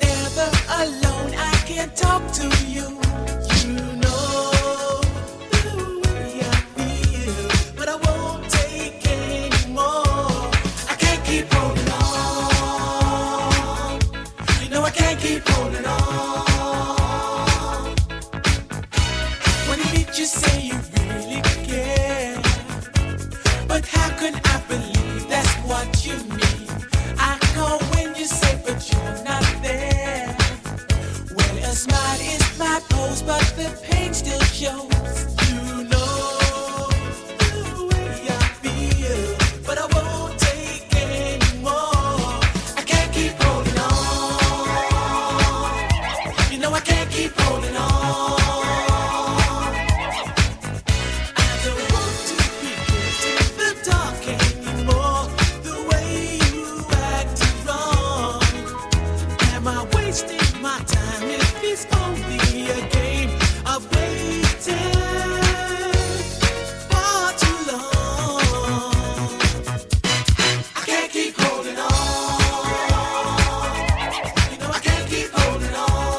never alone. I can talk to you. You know the way I feel, but I won't take anymore. I can't keep holding on. You know I can't keep holding on. When you meet, you say you really care, but how can I believe that's what you mean? I call when you say, but you're not there. Well, a smile is my pose, but the pain still shows. You know the way I feel, but I won't take anymore. I can't keep holding on. You know I can't keep holding on. I don't want to be put in the dark anymore. The way you act is wrong. Am I wasting my time if it's only a game of waiting far too long? I can't keep holding on. You know I can't keep holding on.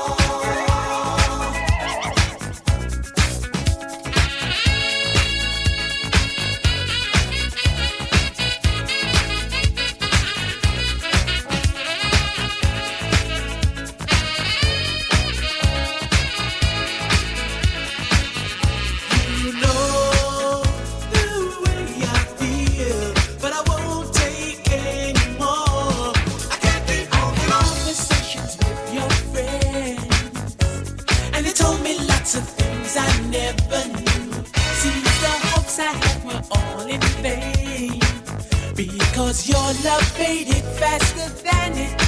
You know the way I feel, but I won't take anymore. I can't keep holding on. Conversations with your friends, and they told me lots of things I never knew. See, the hopes I had were all in vain, because your love faded faster than it